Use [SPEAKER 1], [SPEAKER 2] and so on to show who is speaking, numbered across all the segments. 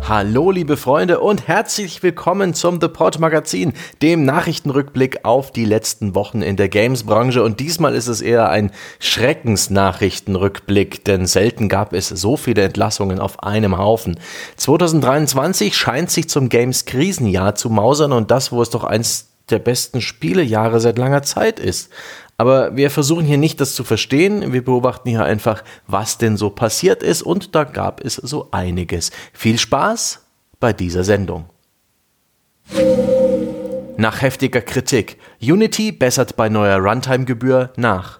[SPEAKER 1] Hallo liebe Freunde und herzlich willkommen zum The Pod Magazin, dem Nachrichtenrückblick auf die letzten Wochen in der Games-Branche, und diesmal ist es eher ein Schreckensnachrichtenrückblick, denn selten gab es so viele Entlassungen auf einem Haufen. 2023 scheint sich zum Games-Krisenjahr zu mausern, und das, wo es doch eins der besten Spielejahre seit langer Zeit ist. Aber wir versuchen hier nicht, das zu verstehen. Wir beobachten hier einfach, was denn so passiert ist, und da gab es so einiges. Viel Spaß bei dieser Sendung. Nach heftiger Kritik. Unity bessert bei neuer Runtime-Gebühr nach.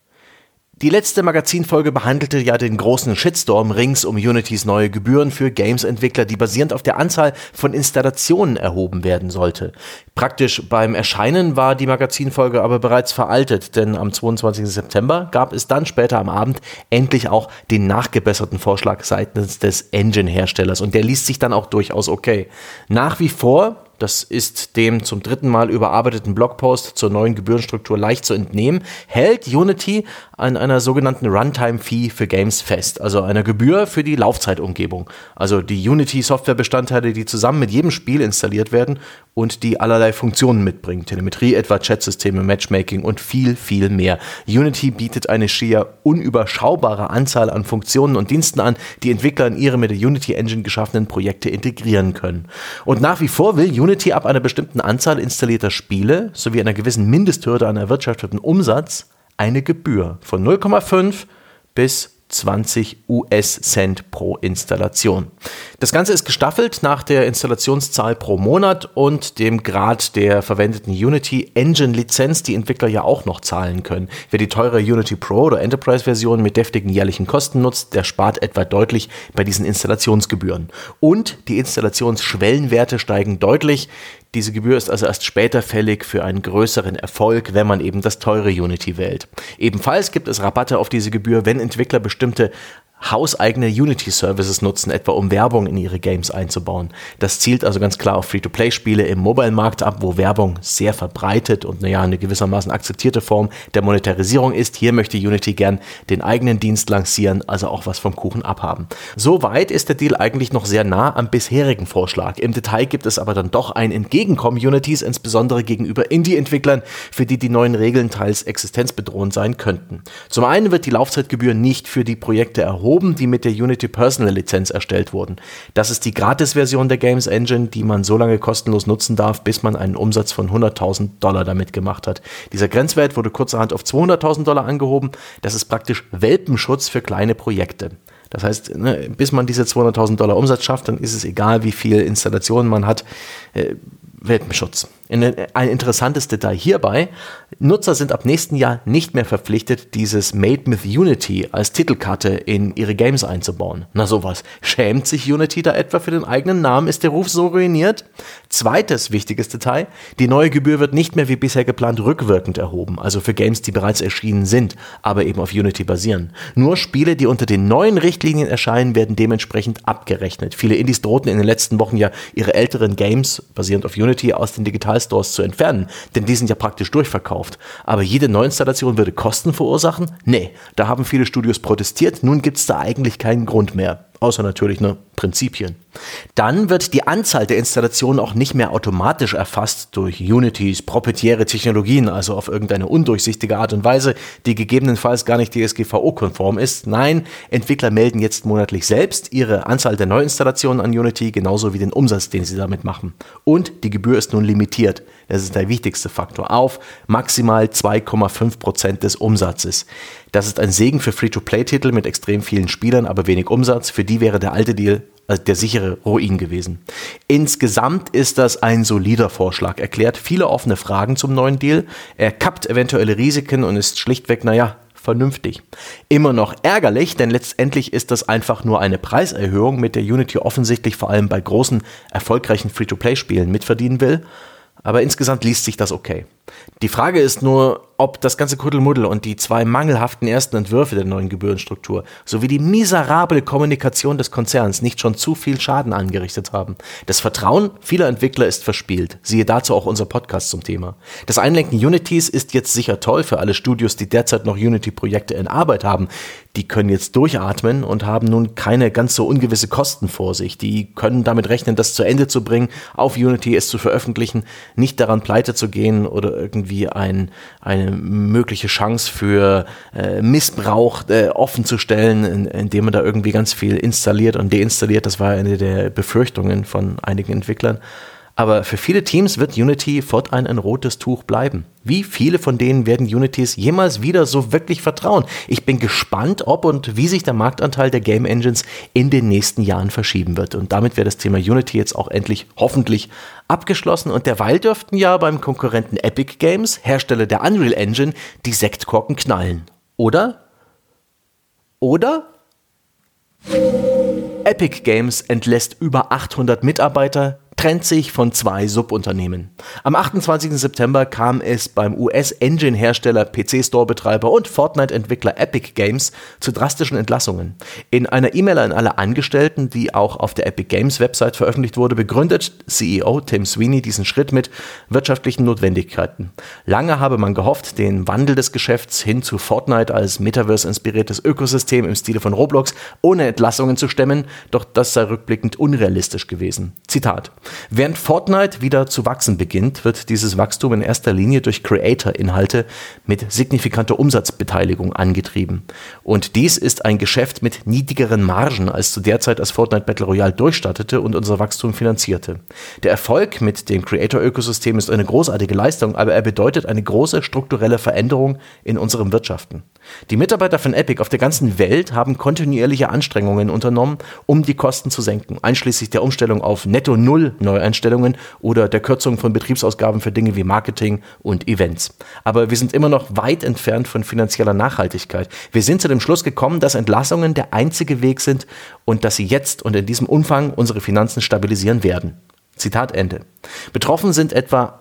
[SPEAKER 1] Die letzte Magazinfolge behandelte ja den großen Shitstorm rings um Unitys neue Gebühren für Games-Entwickler, die basierend auf der Anzahl von Installationen erhoben werden sollte. Praktisch beim Erscheinen war die Magazinfolge aber bereits veraltet, denn am 22. September gab es dann später am Abend endlich auch den nachgebesserten Vorschlag seitens des Engine-Herstellers, und der liest sich dann auch durchaus okay. Nach wie vor, das ist dem zum dritten Mal überarbeiteten Blogpost zur neuen Gebührenstruktur leicht zu entnehmen, hält Unity an einer sogenannten Runtime-Fee für Games fest, also einer Gebühr für die Laufzeitumgebung. Also die Unity-Softwarebestandteile, die zusammen mit jedem Spiel installiert werden und die allerlei Funktionen mitbringen. Telemetrie etwa, Chatsysteme, Matchmaking und viel, viel mehr. Unity bietet eine schier unüberschaubare Anzahl an Funktionen und Diensten an, die Entwickler in ihre mit der Unity Engine geschaffenen Projekte integrieren können. Und nach wie vor will Unity ab einer bestimmten Anzahl installierter Spiele sowie einer gewissen Mindesthürde an erwirtschafteten Umsatz eine Gebühr von 0,5 bis 20 US-Cent pro Installation. Das Ganze ist gestaffelt nach der Installationszahl pro Monat und dem Grad der verwendeten Unity Engine Lizenz, die Entwickler ja auch noch zahlen können. Wer die teure Unity Pro oder Enterprise Version mit deftigen jährlichen Kosten nutzt, der spart etwa deutlich bei diesen Installationsgebühren. Und die Installationsschwellenwerte steigen deutlich. Diese Gebühr ist also erst später fällig für einen größeren Erfolg, wenn man eben das teure Unity wählt. Ebenfalls gibt es Rabatte auf diese Gebühr, wenn Entwickler bestimmte hauseigene Unity-Services nutzen, etwa um Werbung in ihre Games einzubauen. Das zielt also ganz klar auf Free-to-Play-Spiele im Mobile-Markt ab, wo Werbung sehr verbreitet und eine gewissermaßen akzeptierte Form der Monetarisierung ist. Hier möchte Unity gern den eigenen Dienst lancieren, also auch was vom Kuchen abhaben. Soweit ist der Deal eigentlich noch sehr nah am bisherigen Vorschlag. Im Detail gibt es aber dann doch ein Entgegenkommen Unitys, insbesondere gegenüber Indie-Entwicklern, für die die neuen Regeln teils existenzbedrohend sein könnten. Zum einen wird die Laufzeitgebühr nicht für die Projekte erhoben, die mit der Unity Personal Lizenz erstellt wurden. Das ist die Gratis-Version der Games Engine, die man so lange kostenlos nutzen darf, bis man einen Umsatz von $100.000 damit gemacht hat. Dieser Grenzwert wurde kurzerhand auf $200.000 angehoben. Das ist praktisch Welpenschutz für kleine Projekte. Das heißt, bis man diese $200.000 Umsatz schafft, dann ist es egal, wie viel Installationen man hat. Welpenschutz. Ein interessantes Detail hierbei: Nutzer sind ab nächsten Jahr nicht mehr verpflichtet, dieses Made with Unity als Titelkarte in ihre Games einzubauen. Na sowas. Schämt sich Unity da etwa für den eigenen Namen? Ist der Ruf so ruiniert? Zweites wichtiges Detail: Die neue Gebühr wird nicht mehr wie bisher geplant rückwirkend erhoben, also für Games, die bereits erschienen sind, aber eben auf Unity basieren. Nur Spiele, die unter den neuen Richtlinien erscheinen, werden dementsprechend abgerechnet. Viele Indies drohten in den letzten Wochen ja, ihre älteren Games basierend auf Unity aus den Digitalstores zu entfernen, denn die sind ja praktisch durchverkauft. Aber jede Neuinstallation würde Kosten verursachen? Nee, da haben viele Studios protestiert, nun gibt es da eigentlich keinen Grund mehr. Außer natürlich Prinzipien. Dann wird die Anzahl der Installationen auch nicht mehr automatisch erfasst durch Unitys proprietäre Technologien, also auf irgendeine undurchsichtige Art und Weise, die gegebenenfalls gar nicht DSGVO-konform ist. Nein, Entwickler melden jetzt monatlich selbst ihre Anzahl der Neuinstallationen an Unity, genauso wie den Umsatz, den sie damit machen. Und die Gebühr ist nun limitiert. Das ist der wichtigste Faktor, auf maximal 2,5% des Umsatzes. Das ist ein Segen für Free-to-Play-Titel mit extrem vielen Spielern, aber wenig Umsatz. Für die wäre der alte Deal der sichere Ruin gewesen. Insgesamt ist das ein solider Vorschlag, erklärt viele offene Fragen zum neuen Deal. Er kappt eventuelle Risiken und ist schlichtweg, vernünftig. Immer noch ärgerlich, denn letztendlich ist das einfach nur eine Preiserhöhung, mit der Unity offensichtlich vor allem bei großen, erfolgreichen Free-to-Play-Spielen mitverdienen will. Aber insgesamt liest sich das okay. Die Frage ist nur, ob das ganze Kuddelmuddel und die 2 mangelhaften ersten Entwürfe der neuen Gebührenstruktur sowie die miserable Kommunikation des Konzerns nicht schon zu viel Schaden angerichtet haben. Das Vertrauen vieler Entwickler ist verspielt. Siehe dazu auch unser Podcast zum Thema. Das Einlenken Unitys ist jetzt sicher toll für alle Studios, die derzeit noch Unity-Projekte in Arbeit haben. Die können jetzt durchatmen und haben nun keine ganz so ungewisse Kosten vor sich. Die können damit rechnen, das zu Ende zu bringen, auf Unity es zu veröffentlichen, nicht daran pleite zu gehen oder irgendwie eine mögliche Chance für Missbrauch offen zu stellen, indem man da irgendwie ganz viel installiert und deinstalliert. Das war eine der Befürchtungen von einigen Entwicklern. Aber für viele Teams wird Unity fortan ein rotes Tuch bleiben. Wie viele von denen werden Unitys jemals wieder so wirklich vertrauen? Ich bin gespannt, ob und wie sich der Marktanteil der Game Engines in den nächsten Jahren verschieben wird. Und damit wäre das Thema Unity jetzt auch endlich hoffentlich abgeschlossen. Und derweil dürften ja beim Konkurrenten Epic Games, Hersteller der Unreal Engine, die Sektkorken knallen. Oder? Epic Games entlässt über 800 Mitarbeiter, trennt sich von 2 Subunternehmen. Am 28. September kam es beim US-Engine-Hersteller, PC-Store-Betreiber und Fortnite-Entwickler Epic Games zu drastischen Entlassungen. In einer E-Mail an alle Angestellten, die auch auf der Epic Games-Website veröffentlicht wurde, begründet CEO Tim Sweeney diesen Schritt mit wirtschaftlichen Notwendigkeiten. Lange habe man gehofft, den Wandel des Geschäfts hin zu Fortnite als Metaverse-inspiriertes Ökosystem im Stile von Roblox ohne Entlassungen zu stemmen, doch das sei rückblickend unrealistisch gewesen. Zitat: Während Fortnite wieder zu wachsen beginnt, wird dieses Wachstum in erster Linie durch Creator-Inhalte mit signifikanter Umsatzbeteiligung angetrieben. Und dies ist ein Geschäft mit niedrigeren Margen als zu der Zeit, als Fortnite Battle Royale durchstartete und unser Wachstum finanzierte. Der Erfolg mit dem Creator-Ökosystem ist eine großartige Leistung, aber er bedeutet eine große strukturelle Veränderung in unseren Wirtschaften. Die Mitarbeiter von Epic auf der ganzen Welt haben kontinuierliche Anstrengungen unternommen, um die Kosten zu senken, einschließlich der Umstellung auf Netto-Null Neueinstellungen oder der Kürzung von Betriebsausgaben für Dinge wie Marketing und Events. Aber wir sind immer noch weit entfernt von finanzieller Nachhaltigkeit. Wir sind zu dem Schluss gekommen, dass Entlassungen der einzige Weg sind und dass sie jetzt und in diesem Umfang unsere Finanzen stabilisieren werden. Zitat Ende. Betroffen sind etwa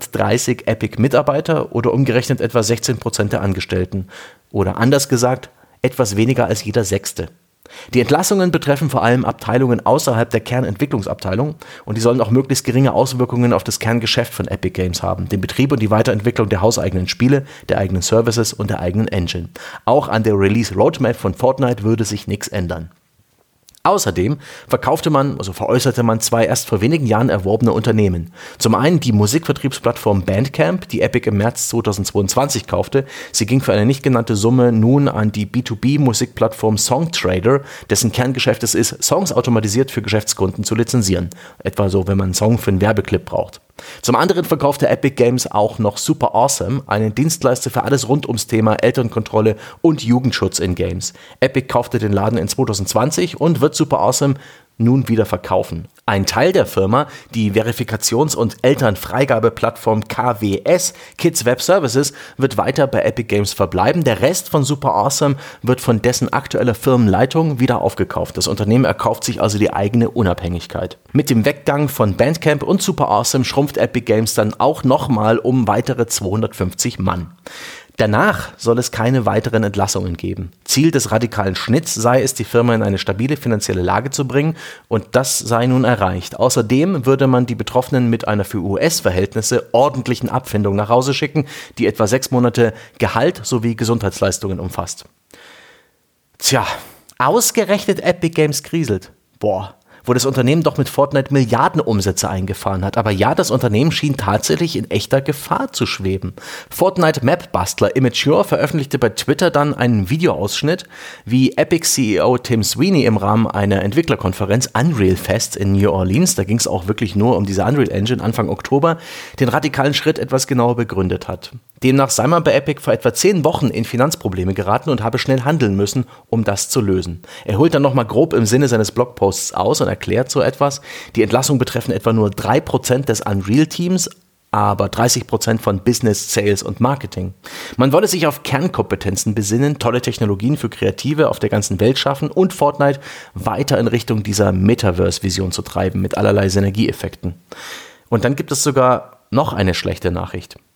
[SPEAKER 1] 830 Epic-Mitarbeiter oder umgerechnet etwa 16% der Angestellten. Oder anders gesagt, etwas weniger als jeder Sechste. Die Entlassungen betreffen vor allem Abteilungen außerhalb der Kernentwicklungsabteilung und die sollen auch möglichst geringe Auswirkungen auf das Kerngeschäft von Epic Games haben, den Betrieb und die Weiterentwicklung der hauseigenen Spiele, der eigenen Services und der eigenen Engine. Auch an der Release-Roadmap von Fortnite würde sich nichts ändern. Außerdem veräußerte man 2 erst vor wenigen Jahren erworbene Unternehmen. Zum einen die Musikvertriebsplattform Bandcamp, die Epic im März 2022 kaufte. Sie ging für eine nicht genannte Summe nun an die B2B-Musikplattform Songtrader, dessen Kerngeschäft es ist, Songs automatisiert für Geschäftskunden zu lizenzieren. Etwa so, wenn man einen Song für einen Werbeclip braucht. Zum anderen verkaufte Epic Games auch noch Super Awesome, einen Dienstleister für alles rund ums Thema Elternkontrolle und Jugendschutz in Games. Epic kaufte den Laden in 2020 und wird Super Awesome nun wieder verkaufen. Ein Teil der Firma, die Verifikations- und Elternfreigabeplattform KWS, Kids Web Services, wird weiter bei Epic Games verbleiben. Der Rest von Super Awesome wird von dessen aktueller Firmenleitung wieder aufgekauft. Das Unternehmen erkauft sich also die eigene Unabhängigkeit. Mit dem Weggang von Bandcamp und Super Awesome schrumpft Epic Games dann auch nochmal um weitere 250 Mann. Danach soll es keine weiteren Entlassungen geben. Ziel des radikalen Schnitts sei es, die Firma in eine stabile finanzielle Lage zu bringen, und das sei nun erreicht. Außerdem würde man die Betroffenen mit einer für US-Verhältnisse ordentlichen Abfindung nach Hause schicken, die etwa 6 Monate Gehalt sowie Gesundheitsleistungen umfasst. Tja, ausgerechnet Epic Games kriselt. Wo das Unternehmen doch mit Fortnite Milliardenumsätze eingefahren hat. Aber ja, das Unternehmen schien tatsächlich in echter Gefahr zu schweben. Fortnite Map-Bastler Immature veröffentlichte bei Twitter dann einen Videoausschnitt, wie Epic-CEO Tim Sweeney im Rahmen einer Entwicklerkonferenz Unreal Fest in New Orleans, da ging es auch wirklich nur um diese Unreal Engine Anfang Oktober, den radikalen Schritt etwas genauer begründet hat. Demnach sei man bei Epic vor etwa 10 Wochen in Finanzprobleme geraten und habe schnell handeln müssen, um das zu lösen. Er holt dann nochmal grob im Sinne seines Blogposts aus und erklärt so etwas. Die Entlassungen betreffen etwa nur 3% des Unreal-Teams, aber 30% von Business, Sales und Marketing. Man wolle sich auf Kernkompetenzen besinnen, tolle Technologien für Kreative auf der ganzen Welt schaffen und Fortnite weiter in Richtung dieser Metaverse-Vision zu treiben mit allerlei Synergieeffekten. Und dann gibt es sogar noch eine schlechte Nachricht.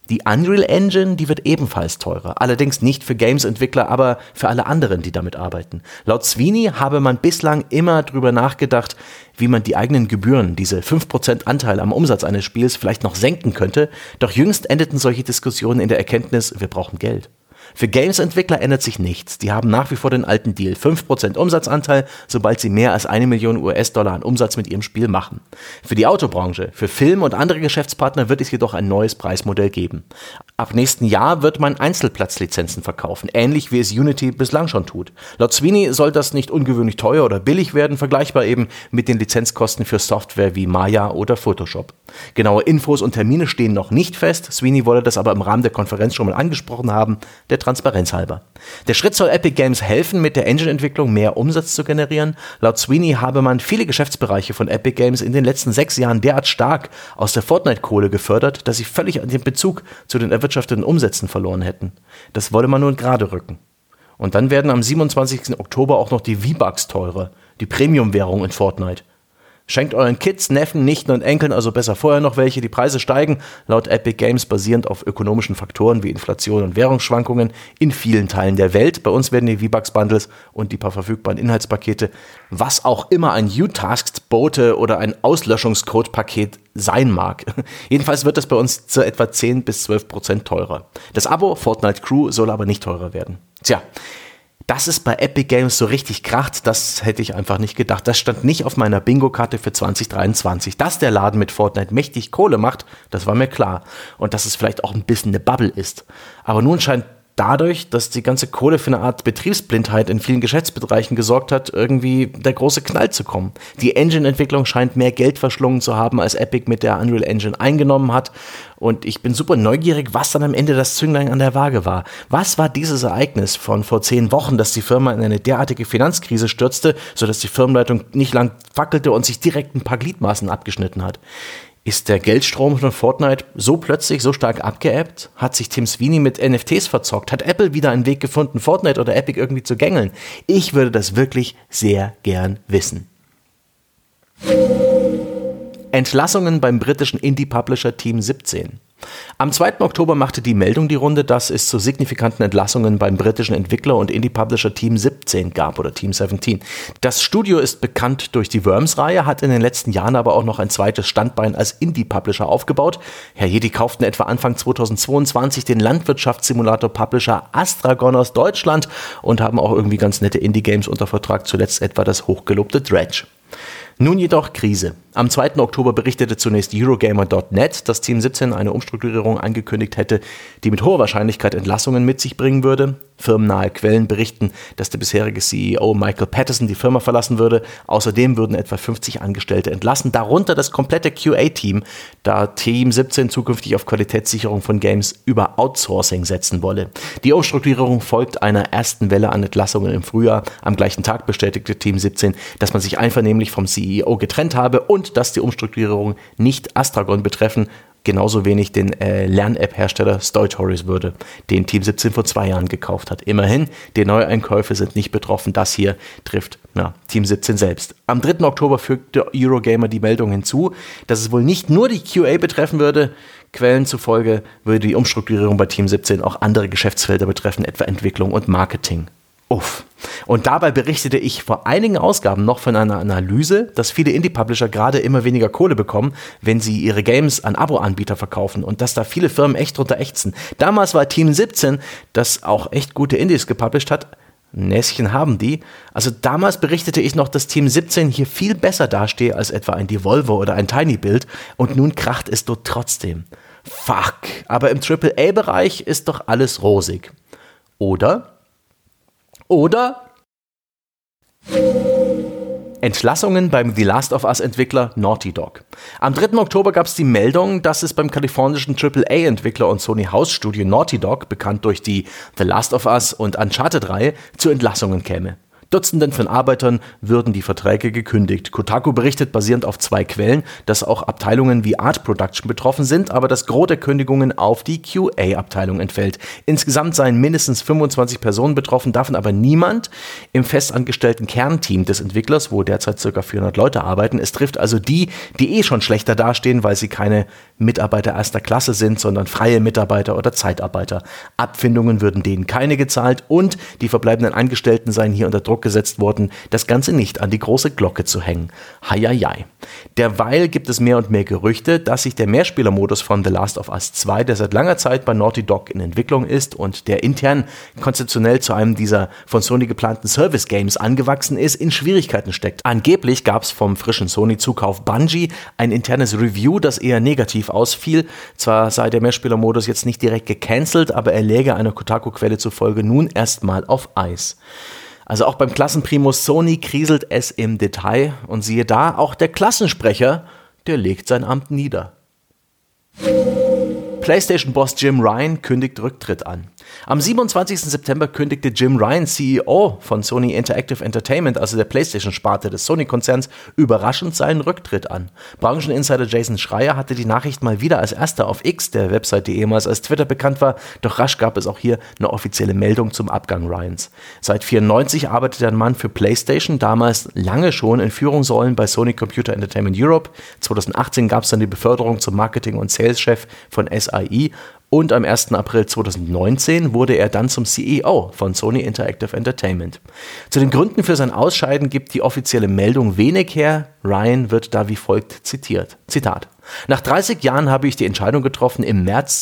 [SPEAKER 1] Die Unreal Engine, die wird ebenfalls teurer. Allerdings nicht für Games-Entwickler, aber für alle anderen, die damit arbeiten. Laut Sweeney habe man bislang immer drüber nachgedacht, wie man die eigenen Gebühren, diese 5% Anteil am Umsatz eines Spiels, vielleicht noch senken könnte. Doch jüngst endeten solche Diskussionen in der Erkenntnis, wir brauchen Geld. Für Games-Entwickler ändert sich nichts. Die haben nach wie vor den alten Deal. 5% Umsatzanteil, sobald sie mehr als 1 Million US-Dollar an Umsatz mit ihrem Spiel machen. Für die Autobranche, für Film und andere Geschäftspartner wird es jedoch ein neues Preismodell geben. Ab nächsten Jahr wird man Einzelplatzlizenzen verkaufen, ähnlich wie es Unity bislang schon tut. Laut Sweeney soll das nicht ungewöhnlich teuer oder billig werden, vergleichbar eben mit den Lizenzkosten für Software wie Maya oder Photoshop. Genaue Infos und Termine stehen noch nicht fest. Sweeney wolle das aber im Rahmen der Konferenz schon mal angesprochen haben, der Transparenz halber. Der Schritt soll Epic Games helfen, mit der Engine-Entwicklung mehr Umsatz zu generieren. Laut Sweeney habe man viele Geschäftsbereiche von Epic Games in den letzten 6 Jahren derart stark aus der Fortnite-Kohle gefördert, dass sie völlig den Bezug zu den erwirtschafteten Umsätzen verloren hätten. Das wolle man nun gerade rücken. Und dann werden am 27. Oktober auch noch die V-Bucks teurer, die Premium-Währung in Fortnite. Schenkt euren Kids, Neffen, Nichten und Enkeln also besser vorher noch welche. Die Preise steigen, laut Epic Games basierend auf ökonomischen Faktoren wie Inflation und Währungsschwankungen in vielen Teilen der Welt. Bei uns werden die V-Bucks-Bundles und die paar verfügbaren Inhaltspakete, was auch immer ein U-Tasked Bote oder ein Auslöschungscode-Paket sein mag. Jedenfalls wird das bei uns zu etwa 10-12% teurer. Das Abo Fortnite Crew soll aber nicht teurer werden. Tja, dass es bei Epic Games so richtig kracht, das hätte ich einfach nicht gedacht. Das stand nicht auf meiner Bingo-Karte für 2023. Dass der Laden mit Fortnite mächtig Kohle macht, das war mir klar. Und dass es vielleicht auch ein bisschen eine Bubble ist. Aber nun scheint dadurch, dass die ganze Kohle für eine Art Betriebsblindheit in vielen Geschäftsbereichen gesorgt hat, irgendwie der große Knall zu kommen. Die Engine-Entwicklung scheint mehr Geld verschlungen zu haben, als Epic mit der Unreal Engine eingenommen hat. Und ich bin super neugierig, was dann am Ende das Zünglein an der Waage war. Was war dieses Ereignis von vor 10 Wochen, dass die Firma in eine derartige Finanzkrise stürzte, sodass die Firmenleitung nicht lang fackelte und sich direkt ein paar Gliedmaßen abgeschnitten hat? Ist der Geldstrom von Fortnite so plötzlich so stark abgeebbt? Hat sich Tim Sweeney mit NFTs verzockt? Hat Apple wieder einen Weg gefunden, Fortnite oder Epic irgendwie zu gängeln? Ich würde das wirklich sehr gern wissen. Entlassungen beim britischen Indie-Publisher Team 17. Am 2. Oktober machte die Meldung die Runde, dass es zu signifikanten Entlassungen beim britischen Entwickler und Indie-Publisher Team 17 gab oder Team 17. Das Studio ist bekannt durch die Worms-Reihe, hat in den letzten Jahren aber auch noch ein zweites Standbein als Indie-Publisher aufgebaut. Herrje, die kauften etwa Anfang 2022 den Landwirtschaftssimulator-Publisher Astragon aus Deutschland und haben auch irgendwie ganz nette Indie-Games unter Vertrag, zuletzt etwa das hochgelobte Dredge. Nun jedoch Krise. Am 2. Oktober berichtete zunächst Eurogamer.net, dass Team 17 eine Umstrukturierung angekündigt hätte, die mit hoher Wahrscheinlichkeit Entlassungen mit sich bringen würde. Firmennahe Quellen berichten, dass der bisherige CEO Michael Patterson die Firma verlassen würde. Außerdem würden etwa 50 Angestellte entlassen, darunter das komplette QA-Team, da Team 17 zukünftig auf Qualitätssicherung von Games über Outsourcing setzen wolle. Die Umstrukturierung folgt einer ersten Welle an Entlassungen im Frühjahr. Am gleichen Tag bestätigte Team 17, dass man sich einvernehmlich vom CEO getrennt habe und dass die Umstrukturierung nicht Astragon betreffen, genauso wenig den Lern-App-Hersteller StoryToys würde, den Team 17 vor 2 Jahren gekauft hat. Immerhin, die Neueinkäufe sind nicht betroffen. Das hier trifft Team 17 selbst. Am 3. Oktober fügte Eurogamer die Meldung hinzu, dass es wohl nicht nur die QA betreffen würde. Quellen zufolge würde die Umstrukturierung bei Team 17 auch andere Geschäftsfelder betreffen, etwa Entwicklung und Marketing. Uff. Und dabei berichtete ich vor einigen Ausgaben noch von einer Analyse, dass viele Indie-Publisher gerade immer weniger Kohle bekommen, wenn sie ihre Games an Abo-Anbieter verkaufen und dass da viele Firmen echt drunter ächzen. Damals war Team 17, das auch echt gute Indies gepublished hat, Näschen haben die. Also damals berichtete ich noch, dass Team 17 hier viel besser dastehe als etwa ein Devolver oder ein Tiny Build und nun kracht es dort trotzdem. Fuck, aber im AAA-Bereich ist doch alles rosig. Oder Entlassungen beim The Last of Us-Entwickler Naughty Dog. Am 3. Oktober gab es die Meldung, dass es beim kalifornischen AAA-Entwickler und Sony-Hausstudio Naughty Dog, bekannt durch die The Last of Us und Uncharted-Reihe, zu Entlassungen käme. Dutzenden von Arbeitern würden die Verträge gekündigt. Kotaku berichtet basierend auf 2 Quellen, dass auch Abteilungen wie Art Production betroffen sind, aber das Gros der Kündigungen auf die QA-Abteilung entfällt. Insgesamt seien mindestens 25 Personen betroffen, davon aber niemand im festangestellten Kernteam des Entwicklers, wo derzeit ca. 400 Leute arbeiten. Es trifft also die schon schlechter dastehen, weil sie keine Mitarbeiter erster Klasse sind, sondern freie Mitarbeiter oder Zeitarbeiter. Abfindungen würden denen keine gezahlt und die verbleibenden Angestellten seien hier unter Druck gesetzt worden, das Ganze nicht an die große Glocke zu hängen. Heieiei. Derweil gibt es mehr und mehr Gerüchte, dass sich der Mehrspielermodus von The Last of Us 2, der seit langer Zeit bei Naughty Dog in Entwicklung ist und der intern konzeptionell zu einem dieser von Sony geplanten Service-Games angewachsen ist, in Schwierigkeiten steckt. Angeblich gab es vom frischen Sony-Zukauf Bungie ein internes Review, das eher negativ ausfiel. Zwar sei der Mehrspielermodus jetzt nicht direkt gecancelt, aber er läge einer Kotaku-Quelle zufolge nun erstmal auf Eis. Also auch beim Klassenprimus Sony kriselt es im Detail und siehe da, auch der Klassensprecher, der legt sein Amt nieder. PlayStation-Boss Jim Ryan kündigt Rücktritt an. Am 27. September kündigte Jim Ryan, CEO von Sony Interactive Entertainment, also der PlayStation-Sparte des Sony-Konzerns, überraschend seinen Rücktritt an. Brancheninsider Jason Schreier hatte die Nachricht mal wieder als erster auf X, der Website, die ehemals als Twitter bekannt war, doch rasch gab es auch hier eine offizielle Meldung zum Abgang Ryans. Seit 1994 arbeitet der Mann für PlayStation, damals lange schon in Führungsrollen bei Sony Computer Entertainment Europe. 2018 gab es dann die Beförderung zum Marketing- und Sales-Chef von SIE. Und am 1. April 2019 wurde er dann zum CEO von Sony Interactive Entertainment. Zu den Gründen für sein Ausscheiden gibt die offizielle Meldung wenig her. Ryan wird da wie folgt zitiert. Zitat: Nach 30 Jahren habe ich die Entscheidung getroffen, im März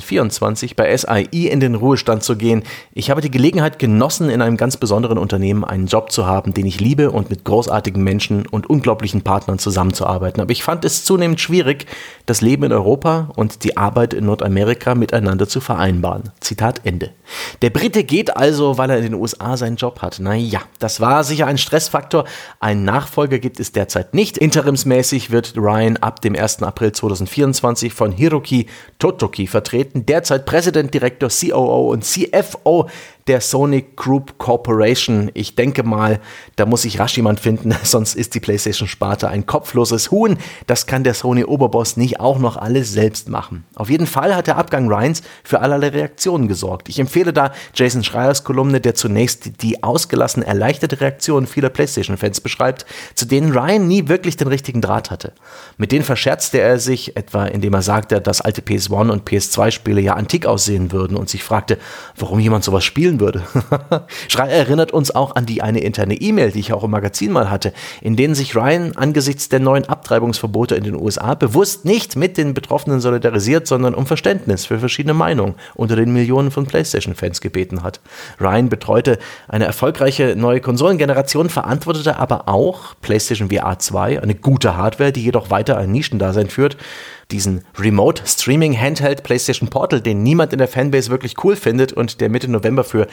[SPEAKER 1] 2024 bei SIE in den Ruhestand zu gehen. Ich habe die Gelegenheit genossen, in einem ganz besonderen Unternehmen einen Job zu haben, den ich liebe und mit großartigen Menschen und unglaublichen Partnern zusammenzuarbeiten. Aber ich fand es zunehmend schwierig, das Leben in Europa und die Arbeit in Nordamerika miteinander zu vereinbaren. Zitat Ende. Der Brite geht also, weil er in den USA seinen Job hat. Naja, das war sicher ein Stressfaktor. Einen Nachfolger gibt es derzeit nicht. Interimsmäßig wird Ryan ab dem 1. April 2024 von Hiroki Totoki vertreten, derzeit Präsident, Direktor, COO und CFO der Sony Group Corporation. Ich denke mal, da muss sich rasch jemand finden, sonst ist die PlayStation-Sparte ein kopfloses Huhn. Das kann der Sony-Oberboss nicht auch noch alles selbst machen. Auf jeden Fall hat der Abgang Ryans für allerlei Reaktionen gesorgt. Ich empfehle da Jason Schreiers Kolumne, der zunächst die ausgelassen erleichterte Reaktion vieler PlayStation-Fans beschreibt, zu denen Ryan nie wirklich den richtigen Draht hatte. Mit denen verscherzte er sich, etwa indem er sagte, dass alte PS1 und PS2-Spiele ja antik aussehen würden und sich fragte, warum jemand sowas spielen würde. Schreier erinnert uns auch an die eine interne E-Mail, die ich auch im Magazin mal hatte, in denen sich Ryan angesichts der neuen Abtreibungsverbote in den USA bewusst nicht mit den Betroffenen solidarisiert, sondern um Verständnis für verschiedene Meinungen unter den Millionen von PlayStation-Fans gebeten hat. Ryan betreute eine erfolgreiche neue Konsolengeneration, verantwortete aber auch PlayStation VR 2, eine gute Hardware, die jedoch weiter ein Nischendasein führt, diesen Remote-Streaming-Handheld PlayStation Portal, den niemand in der Fanbase wirklich cool findet und der Mitte November für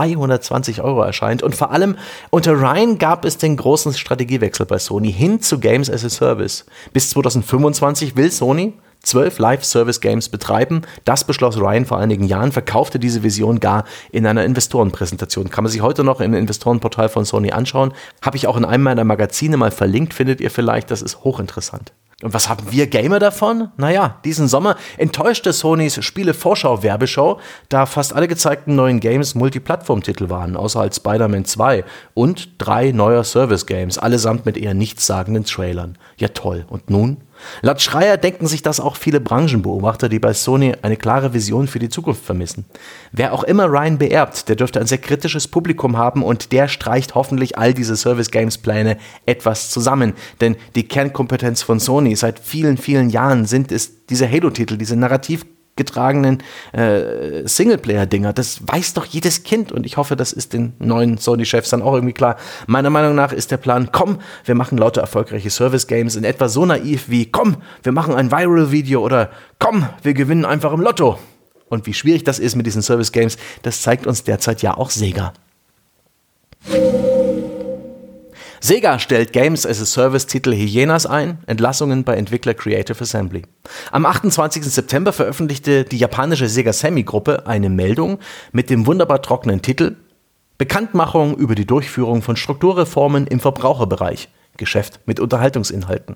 [SPEAKER 1] 220 € erscheint. Und vor allem unter Ryan gab es den großen Strategiewechsel bei Sony hin zu Games as a Service. Bis 2025 will Sony 12 Live-Service-Games betreiben. Das beschloss Ryan vor einigen Jahren, verkaufte diese Vision gar in einer Investorenpräsentation. Kann man sich heute noch im Investorenportal von Sony anschauen. Habe ich auch in einem meiner Magazine mal verlinkt, findet ihr vielleicht. Das ist hochinteressant. Und was haben wir Gamer davon? Naja, diesen Sommer enttäuschte Sonys Spiele-Vorschau-Werbeshow, da fast alle gezeigten neuen Games Multiplattform-Titel waren, außer halt Spider-Man 2 und 3 neuer Service-Games, allesamt mit eher nichtssagenden Trailern. Ja toll, und nun? Laut Schreier denken sich das auch viele Branchenbeobachter, die bei Sony eine klare Vision für die Zukunft vermissen. Wer auch immer Ryan beerbt, der dürfte ein sehr kritisches Publikum haben und der streicht hoffentlich all diese Service-Games-Pläne etwas zusammen. Denn die Kernkompetenz von Sony seit vielen, vielen Jahren sind es diese Halo-Titel, diese narrativ getragenen Singleplayer-Dinger. Das weiß doch jedes Kind und ich hoffe, das ist den neuen Sony-Chefs dann auch irgendwie klar. Meiner Meinung nach ist der Plan, komm, wir machen lauter erfolgreiche Service-Games in etwa so naiv wie, komm, wir machen ein Viral-Video oder komm, wir gewinnen einfach im Lotto. Und wie schwierig das ist mit diesen Service-Games, das zeigt uns derzeit ja auch Sega. Sega stellt Games as a Service-Titel Hyenas ein, Entlassungen bei Entwickler Creative Assembly. Am 28. September veröffentlichte die japanische Sega Sammy-Gruppe eine Meldung mit dem wunderbar trockenen Titel: Bekanntmachung über die Durchführung von Strukturreformen im Verbraucherbereich. Geschäft mit Unterhaltungsinhalten.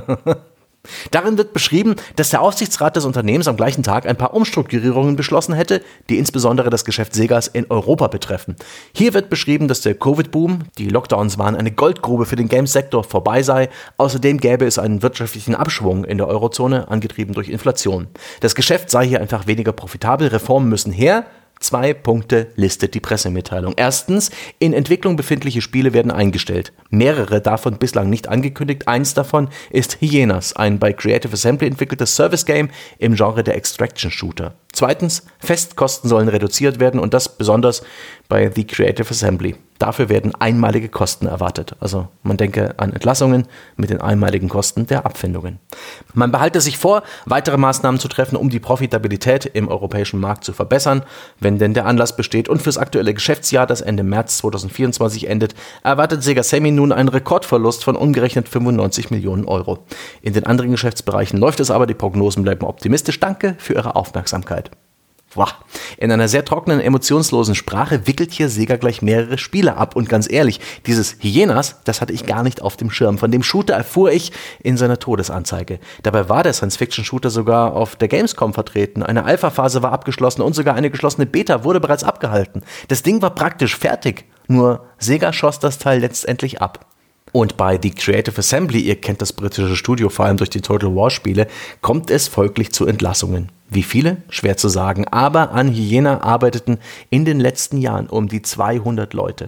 [SPEAKER 1] Darin wird beschrieben, dass der Aufsichtsrat des Unternehmens am gleichen Tag ein paar Umstrukturierungen beschlossen hätte, die insbesondere das Geschäft Segas in Europa betreffen. Hier wird beschrieben, dass der Covid-Boom, die Lockdowns waren eine Goldgrube für den Games-Sektor, vorbei sei. Außerdem gäbe es einen wirtschaftlichen Abschwung in der Eurozone, angetrieben durch Inflation. Das Geschäft sei hier einfach weniger profitabel, Reformen müssen her. 2 Punkte listet die Pressemitteilung. Erstens, in Entwicklung befindliche Spiele werden eingestellt. Mehrere davon bislang nicht angekündigt. Eins davon ist Hyenas, ein bei Creative Assembly entwickeltes Service-Game im Genre der Extraction-Shooter. Zweitens, Festkosten sollen reduziert werden und das besonders bei The Creative Assembly. Dafür werden einmalige Kosten erwartet. Also man denke an Entlassungen mit den einmaligen Kosten der Abfindungen. Man behalte sich vor, weitere Maßnahmen zu treffen, um die Profitabilität im europäischen Markt zu verbessern, wenn denn der Anlass besteht. Und fürs aktuelle Geschäftsjahr, das Ende März 2024 endet, erwartet Sega Sammy nun einen Rekordverlust von umgerechnet 95 Millionen Euro. In den anderen Geschäftsbereichen läuft es aber, die Prognosen bleiben optimistisch. Danke für Ihre Aufmerksamkeit. Wow. In einer sehr trockenen, emotionslosen Sprache wickelt hier Sega gleich mehrere Spiele ab. Und ganz ehrlich, dieses Hyenas, das hatte ich gar nicht auf dem Schirm. Von dem Shooter erfuhr ich in seiner Todesanzeige. Dabei war der Science-Fiction-Shooter sogar auf der Gamescom vertreten. Eine Alpha-Phase war abgeschlossen und sogar eine geschlossene Beta wurde bereits abgehalten. Das Ding war praktisch fertig. Nur Sega schoss das Teil letztendlich ab. Und bei The Creative Assembly, ihr kennt das britische Studio vor allem durch die Total War Spiele, kommt es folglich zu Entlassungen. Wie viele? Schwer zu sagen, aber an Hyena arbeiteten in den letzten Jahren um die 200 Leute.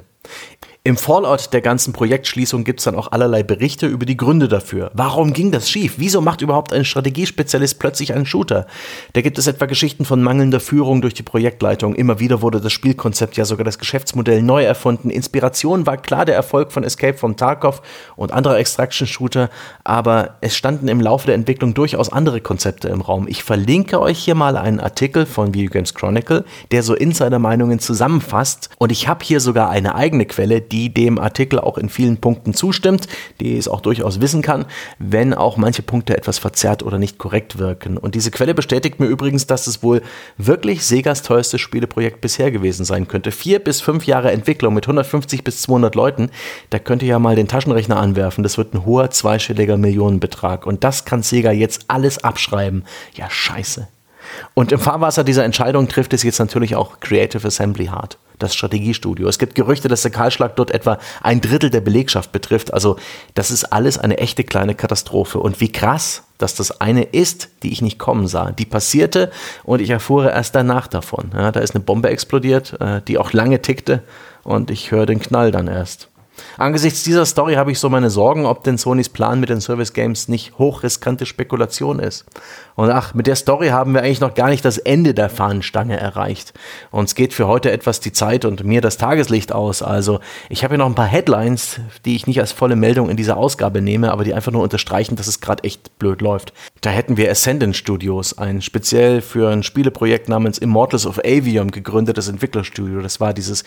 [SPEAKER 1] Im Fallout der ganzen Projektschließung gibt es dann auch allerlei Berichte über die Gründe dafür. Warum ging das schief? Wieso macht überhaupt ein Strategiespezialist plötzlich einen Shooter? Da gibt es etwa Geschichten von mangelnder Führung durch die Projektleitung. Immer wieder wurde das Spielkonzept, ja sogar das Geschäftsmodell neu erfunden. Inspiration war klar der Erfolg von Escape from Tarkov und anderer Extraction-Shooter, aber es standen im Laufe der Entwicklung durchaus andere Konzepte im Raum. Ich verlinke euch hier mal einen Artikel von Video Games Chronicle, der so Insider-Meinungen zusammenfasst, und ich habe hier sogar eine eigene Quelle, die dem Artikel auch in vielen Punkten zustimmt, die es auch durchaus wissen kann, wenn auch manche Punkte etwas verzerrt oder nicht korrekt wirken. Und diese Quelle bestätigt mir übrigens, dass es wohl wirklich Segas teuerstes Spieleprojekt bisher gewesen sein könnte. 4 bis 5 Jahre Entwicklung mit 150 bis 200 Leuten, da könnt ihr ja mal den Taschenrechner anwerfen. Das wird ein hoher zweistelliger Millionenbetrag. Und das kann Sega jetzt alles abschreiben. Ja, scheiße. Und im Fahrwasser dieser Entscheidung trifft es jetzt natürlich auch Creative Assembly hart, das Strategiestudio. Es gibt Gerüchte, dass der Kahlschlag dort etwa 1/3 der Belegschaft betrifft. Also das ist alles eine echte kleine Katastrophe. Und wie krass, dass das eine ist, die ich nicht kommen sah. Die passierte und ich erfuhr erst danach davon. Ja, da ist eine Bombe explodiert, die auch lange tickte, und ich höre den Knall dann erst. Angesichts dieser Story habe ich so meine Sorgen, ob denn Sonys Plan mit den Service Games nicht hochriskante Spekulation ist. Und mit der Story haben wir eigentlich noch gar nicht das Ende der Fahnenstange erreicht. Uns geht für heute etwas die Zeit und mir das Tageslicht aus. Also ich habe hier noch ein paar Headlines, die ich nicht als volle Meldung in dieser Ausgabe nehme, aber die einfach nur unterstreichen, dass es gerade echt blöd läuft. Da hätten wir Ascendant Studios, ein speziell für ein Spieleprojekt namens Immortals of Avium gegründetes Entwicklerstudio. Das war dieses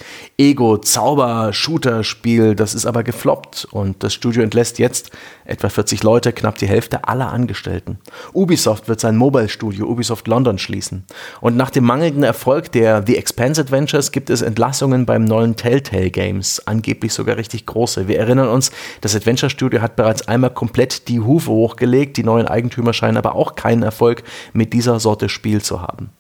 [SPEAKER 1] Ego-Zauber-Shooter-Spiel, das ist aber gefloppt und das Studio entlässt jetzt etwa 40 Leute, knapp die Hälfte aller Angestellten. Ubisoft wird sein Mobile-Studio Ubisoft London schließen. Und nach dem mangelnden Erfolg der The Expanse Adventures gibt es Entlassungen beim neuen Telltale Games, angeblich sogar richtig große. Wir erinnern uns, das Adventure-Studio hat bereits einmal komplett die Hufe hochgelegt, die neuen Eigentümer scheinen aber auch keinen Erfolg mit dieser Sorte Spiel zu haben.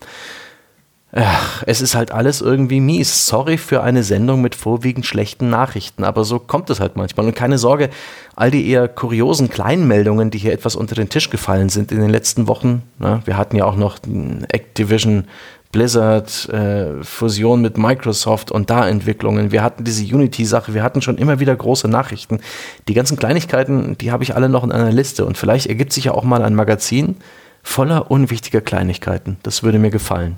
[SPEAKER 1] Es ist halt alles irgendwie mies. Sorry für eine Sendung mit vorwiegend schlechten Nachrichten, aber so kommt es halt manchmal. Und keine Sorge, all die eher kuriosen Kleinmeldungen, die hier etwas unter den Tisch gefallen sind in den letzten Wochen. Wir hatten ja auch noch Activision Blizzard, Fusion mit Microsoft und da Entwicklungen. Wir hatten diese Unity-Sache, wir hatten schon immer wieder große Nachrichten. Die ganzen Kleinigkeiten, die habe ich alle noch in einer Liste. Und vielleicht ergibt sich ja auch mal ein Magazin voller unwichtiger Kleinigkeiten. Das würde mir gefallen.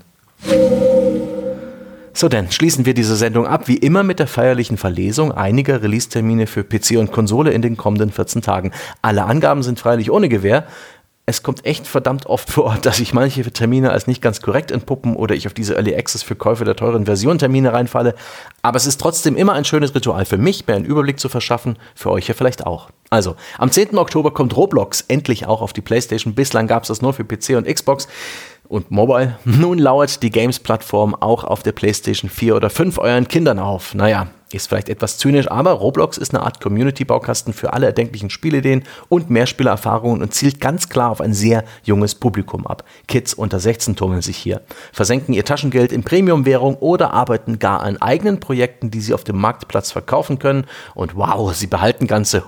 [SPEAKER 1] So, dann schließen wir diese Sendung ab, wie immer mit der feierlichen Verlesung einiger Release-Termine für PC und Konsole in den kommenden 14 Tagen. Alle Angaben sind freilich ohne Gewähr. Es kommt echt verdammt oft vor, dass sich manche Termine als nicht ganz korrekt entpuppen oder ich auf diese Early Access für Käufe der teuren Version Termine reinfalle. Aber es ist trotzdem immer ein schönes Ritual für mich, mir einen Überblick zu verschaffen, für euch ja vielleicht auch. Also, am 10. Oktober kommt Roblox endlich auch auf die PlayStation. Bislang gab es das nur für PC und Xbox. und Mobile. Nun lauert die Games-Plattform auch auf der PlayStation 4 oder 5 euren Kindern auf. Naja, ist vielleicht etwas zynisch, aber Roblox ist eine Art Community-Baukasten für alle erdenklichen Spielideen und Mehrspielererfahrungen und zielt ganz klar auf ein sehr junges Publikum ab. Kids unter 16 tummeln sich hier, versenken ihr Taschengeld in Premium-Währung oder arbeiten gar an eigenen Projekten, die sie auf dem Marktplatz verkaufen können. Und wow, sie behalten ganze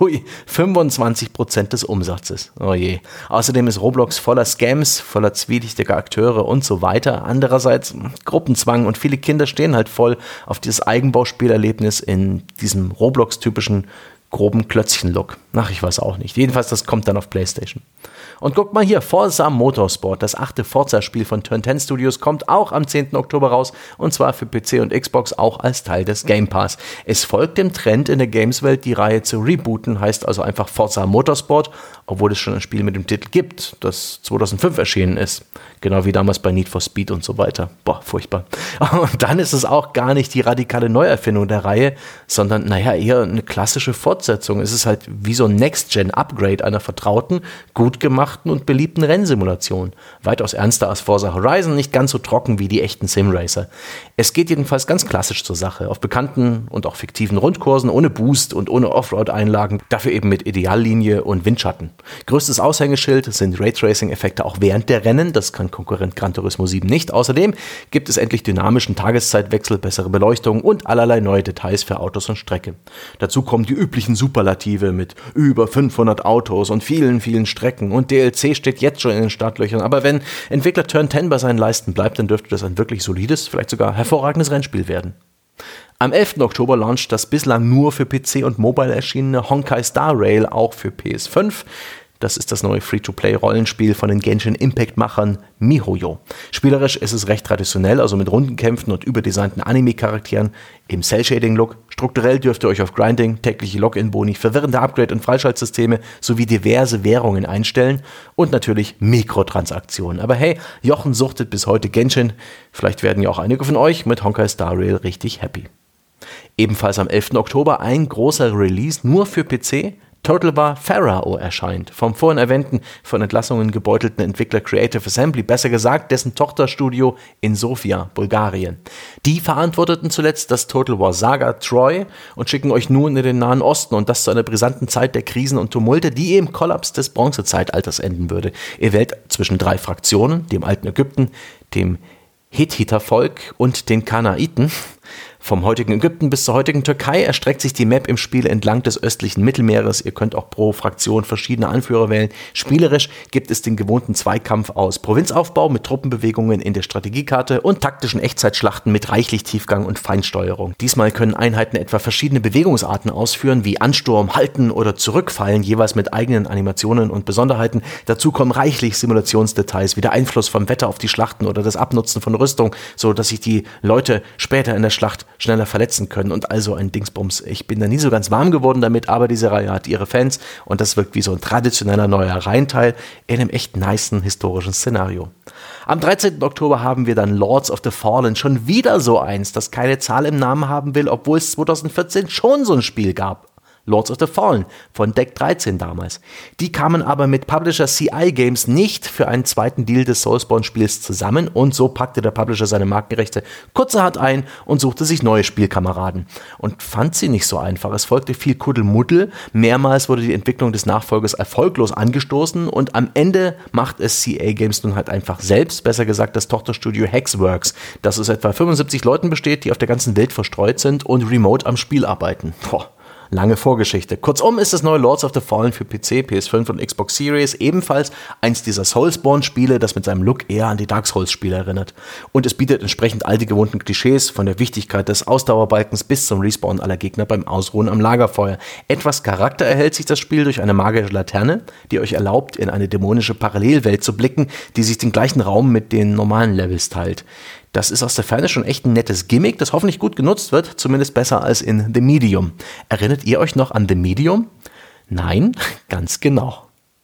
[SPEAKER 1] 25% des Umsatzes. Oh je. Außerdem ist Roblox voller Scams, voller zwielichtiger Akteure und so weiter. Andererseits Gruppenzwang und viele Kinder stehen halt voll auf dieses Eigenbauspielerlebnis in diesem Roblox-typischen groben Klötzchen-Look. Ach, ich weiß auch nicht. Jedenfalls, das kommt dann auf PlayStation. Und guckt mal hier, Forza Motorsport, das 8. Forza-Spiel von Turn 10 Studios, kommt auch am 10. Oktober raus, und zwar für PC und Xbox, auch als Teil des Game Pass. Es folgt dem Trend in der Games-Welt, die Reihe zu rebooten, heißt also einfach Forza Motorsport, obwohl es schon ein Spiel mit dem Titel gibt, das 2005 erschienen ist. Genau wie damals bei Need for Speed und so weiter. Boah, furchtbar. Und dann ist es auch gar nicht die radikale Neuerfindung der Reihe, sondern, eher eine klassische Fortsetzung. Es ist halt wie so ein Next-Gen-Upgrade einer vertrauten, gut gemachten und beliebten Rennsimulation. Weitaus ernster als Forza Horizon, nicht ganz so trocken wie die echten Simracer. Es geht jedenfalls ganz klassisch zur Sache, auf bekannten und auch fiktiven Rundkursen, ohne Boost und ohne Offroad-Einlagen, dafür eben mit Ideallinie und Windschatten. Größtes Aushängeschild sind Raytracing-Effekte auch während der Rennen, das kann Konkurrent Gran Turismo 7 nicht. Außerdem gibt es endlich dynamischen Tageszeitwechsel, bessere Beleuchtung und allerlei neue Details für Autos und Strecke. Dazu kommen die üblichen Superlative mit über 500 Autos und vielen, vielen Strecken, und DLC steht jetzt schon in den Startlöchern, aber wenn Entwickler Turn 10 bei seinen Leisten bleibt, dann dürfte das ein wirklich solides, vielleicht sogar hervorragendes Rennspiel werden. Am 11. Oktober launcht das bislang nur für PC und Mobile erschienene Honkai Star Rail auch für PS5. Das ist das neue Free-to-Play-Rollenspiel von den Genshin Impact-Machern MiHoYo. Spielerisch ist es recht traditionell, also mit Rundenkämpfen und überdesignten Anime-Charakteren im Cell-Shading-Look. Strukturell dürft ihr euch auf Grinding, tägliche Login-Boni, verwirrende Upgrade- und Freischaltsysteme sowie diverse Währungen einstellen und natürlich Mikrotransaktionen. Aber hey, Jochen suchtet bis heute Genshin. Vielleicht werden ja auch einige von euch mit Honkai Star Rail richtig happy. Ebenfalls am 11. Oktober ein großer Release nur für PC. Total War Pharaoh erscheint. Vom vorhin erwähnten, von Entlassungen gebeutelten Entwickler Creative Assembly, besser gesagt dessen Tochterstudio in Sofia, Bulgarien. Die verantworteten zuletzt das Total War Saga Troy und schicken euch nun in den Nahen Osten, und das zu einer brisanten Zeit der Krisen und Tumulte, die im Kollaps des Bronzezeitalters enden würde. Ihr wählt zwischen 3 Fraktionen, dem alten Ägypten, dem Hethitervolk und den Kanaiten. Vom heutigen Ägypten bis zur heutigen Türkei erstreckt sich die Map im Spiel entlang des östlichen Mittelmeeres. Ihr könnt auch pro Fraktion verschiedene Anführer wählen. Spielerisch gibt es den gewohnten Zweikampf aus Provinzaufbau mit Truppenbewegungen in der Strategiekarte und taktischen Echtzeitschlachten mit reichlich Tiefgang und Feinsteuerung. Diesmal können Einheiten etwa verschiedene Bewegungsarten ausführen, wie Ansturm, Halten oder Zurückfallen, jeweils mit eigenen Animationen und Besonderheiten. Dazu kommen reichlich Simulationsdetails wie der Einfluss vom Wetter auf die Schlachten oder das Abnutzen von Rüstung, so dass sich die Leute später in der Schlacht schneller verletzen können und also ein Dingsbums. Ich bin da nie so ganz warm geworden damit, aber diese Reihe hat ihre Fans und das wirkt wie so ein traditioneller neuer Reihenteil in einem echt nicen historischen Szenario. Am 13. Oktober haben wir dann Lords of the Fallen, schon wieder so eins, das keine Zahl im Namen haben will, obwohl es 2014 schon so ein Spiel gab. Lords of the Fallen von Deck 13 damals. Die kamen aber mit Publisher CI Games nicht für einen zweiten Deal des Soulspawn-Spiels zusammen, und so packte der Publisher seine Markenrechte kurzerhand ein und suchte sich neue Spielkameraden. Und fand sie nicht so einfach. Es folgte viel Kuddelmuddel, mehrmals wurde die Entwicklung des Nachfolgers erfolglos angestoßen und am Ende macht es CI Games nun halt einfach selbst, besser gesagt das Tochterstudio Hexworks, das aus etwa 75 Leuten besteht, die auf der ganzen Welt verstreut sind und remote am Spiel arbeiten. Lange Vorgeschichte. Kurzum ist das neue Lords of the Fallen für PC, PS5 und Xbox Series ebenfalls eins dieser Soulspawn-Spiele, das mit seinem Look eher an die Dark Souls-Spiele erinnert. Und es bietet entsprechend all die gewohnten Klischees, von der Wichtigkeit des Ausdauerbalkens bis zum Respawn aller Gegner beim Ausruhen am Lagerfeuer. Etwas Charakter erhält sich das Spiel durch eine magische Laterne, die euch erlaubt, in eine dämonische Parallelwelt zu blicken, die sich den gleichen Raum mit den normalen Levels teilt. Das ist aus der Ferne schon echt ein nettes Gimmick, das hoffentlich gut genutzt wird, zumindest besser als in The Medium. Erinnert ihr euch noch an The Medium? Nein, ganz genau.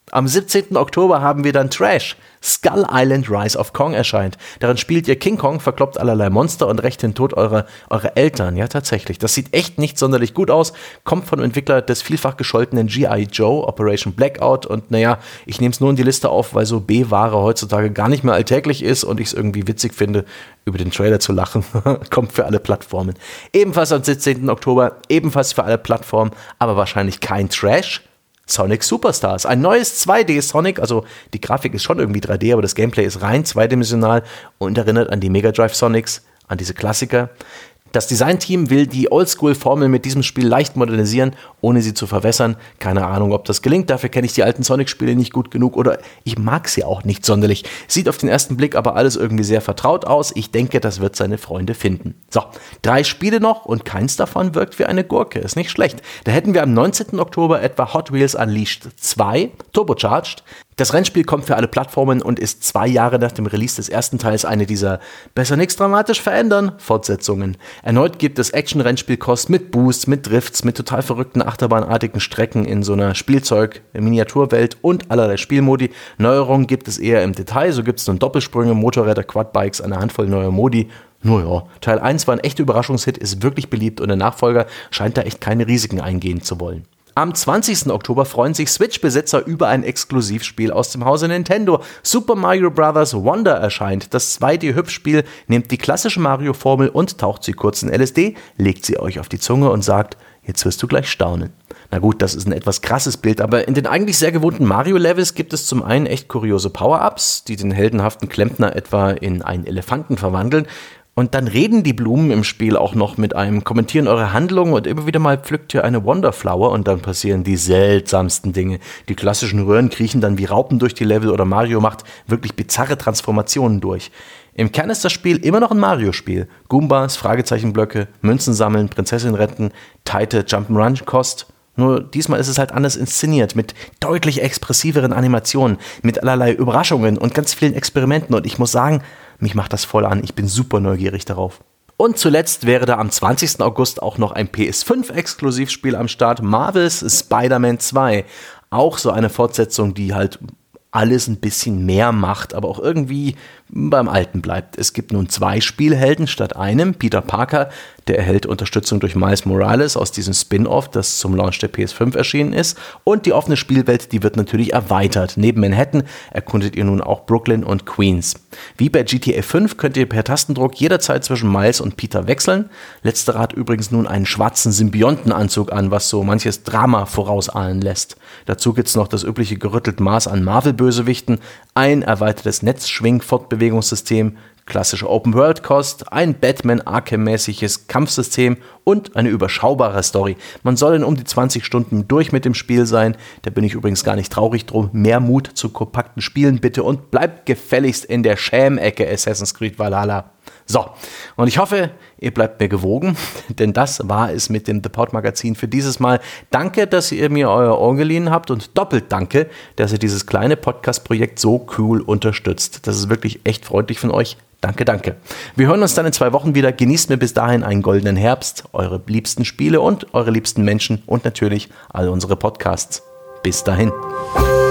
[SPEAKER 1] Am 17. Oktober haben wir dann Trash. Skull Island Rise of Kong erscheint. Darin spielt ihr King Kong, verkloppt allerlei Monster und rächt den Tod eurer Eltern. Ja, tatsächlich. Das sieht echt nicht sonderlich gut aus. Kommt vom Entwickler des vielfach gescholtenen G.I. Joe, Operation Blackout. Und naja, ich nehme es nur in die Liste auf, weil so B-Ware heutzutage gar nicht mehr alltäglich ist und ich es irgendwie witzig finde, über den Trailer zu lachen. Kommt für alle Plattformen. Ebenfalls am 17. Oktober, ebenfalls für alle Plattformen, aber wahrscheinlich kein Trash. Sonic Superstars, ein neues 2D-Sonic, also die Grafik ist schon irgendwie 3D, aber das Gameplay ist rein zweidimensional und erinnert an die Mega Drive Sonics, an diese Klassiker. Das Designteam will die Oldschool-Formel mit diesem Spiel leicht modernisieren, ohne sie zu verwässern. Keine Ahnung, ob das gelingt, dafür kenne ich die alten Sonic-Spiele nicht gut genug oder ich mag sie auch nicht sonderlich. Sieht auf den ersten Blick aber alles irgendwie sehr vertraut aus. Ich denke, das wird seine Freunde finden. So, 3 Spiele noch und keins davon wirkt wie eine Gurke. Ist nicht schlecht. Da hätten wir am 19. Oktober etwa Hot Wheels Unleashed 2, Turbocharged. Das Rennspiel kommt für alle Plattformen und ist 2 Jahre nach dem Release des ersten Teils eine dieser besser nichts dramatisch verändern Fortsetzungen. Erneut gibt es Action-Rennspielkost mit Boosts, mit Drifts, mit total verrückten achterbahnartigen Strecken in so einer Spielzeug-Miniaturwelt und allerlei Spielmodi. Neuerungen gibt es eher im Detail, so gibt es nun Doppelsprünge, Motorräder, Quadbikes, eine Handvoll neuer Modi. Naja, Teil 1 war ein echter Überraschungshit, ist wirklich beliebt und der Nachfolger scheint da echt keine Risiken eingehen zu wollen. Am 20. Oktober freuen sich Switch-Besitzer über ein Exklusivspiel aus dem Hause Nintendo. Super Mario Bros. Wonder erscheint. Das 2D-Hüpfspiel nimmt die klassische Mario-Formel und taucht sie kurz in LSD, legt sie euch auf die Zunge und sagt, jetzt wirst du gleich staunen. Na gut, das ist ein etwas krasses Bild, aber in den eigentlich sehr gewohnten Mario-Levels gibt es zum einen echt kuriose Power-Ups, die den heldenhaften Klempner etwa in einen Elefanten verwandeln. Und dann reden die Blumen im Spiel auch noch mit einem, kommentieren eure Handlungen und immer wieder mal pflückt ihr eine Wonderflower und dann passieren die seltsamsten Dinge. Die klassischen Röhren kriechen dann wie Raupen durch die Level oder Mario macht wirklich bizarre Transformationen durch. Im Kern ist das Spiel immer noch ein Mario-Spiel. Goombas, Fragezeichenblöcke, Münzen sammeln, Prinzessin retten, tighte Jump'n'Run-Kost. Nur diesmal ist es halt anders inszeniert, mit deutlich expressiveren Animationen, mit allerlei Überraschungen und ganz vielen Experimenten. Und ich muss sagen, mich macht das voll an. Ich bin super neugierig darauf. Und zuletzt wäre da am 20. August auch noch ein PS5-Exklusivspiel am Start, Marvel's Spider-Man 2. Auch so eine Fortsetzung, die halt alles ein bisschen mehr macht, aber auch irgendwie beim Alten bleibt. Es gibt nun 2 Spielhelden statt einem. Peter Parker, der erhält Unterstützung durch Miles Morales aus diesem Spin-Off, das zum Launch der PS5 erschienen ist. Und die offene Spielwelt, die wird natürlich erweitert. Neben Manhattan erkundet ihr nun auch Brooklyn und Queens. Wie bei GTA 5 könnt ihr per Tastendruck jederzeit zwischen Miles und Peter wechseln. Letzterer hat übrigens nun einen schwarzen Symbiontenanzug an, was so manches Drama vorausahnen lässt. Dazu gibt's noch das übliche gerüttelte Maß an Marvel-Bösewichten, ein erweitertes Netzschwing-Fortbewegungssystem, klassische Open-World-Kost, ein Batman-Arkham-mäßiges Kampfsystem und eine überschaubare Story. Man soll in um die 20 Stunden durch mit dem Spiel sein. Da bin ich übrigens gar nicht traurig drum. Mehr Mut zu kompakten Spielen bitte und bleibt gefälligst in der Schäm-Ecke Assassin's Creed Valhalla. So, und ich hoffe, ihr bleibt mir gewogen, denn das war es mit dem The Pod Magazin für dieses Mal. Danke, dass ihr mir euer Ohr geliehen habt und doppelt danke, dass ihr dieses kleine Podcast-Projekt so cool unterstützt. Das ist wirklich echt freundlich von euch. Danke, danke. Wir hören uns dann in 2 Wochen wieder. Genießt mir bis dahin einen goldenen Herbst, eure liebsten Spiele und eure liebsten Menschen und natürlich all unsere Podcasts. Bis dahin.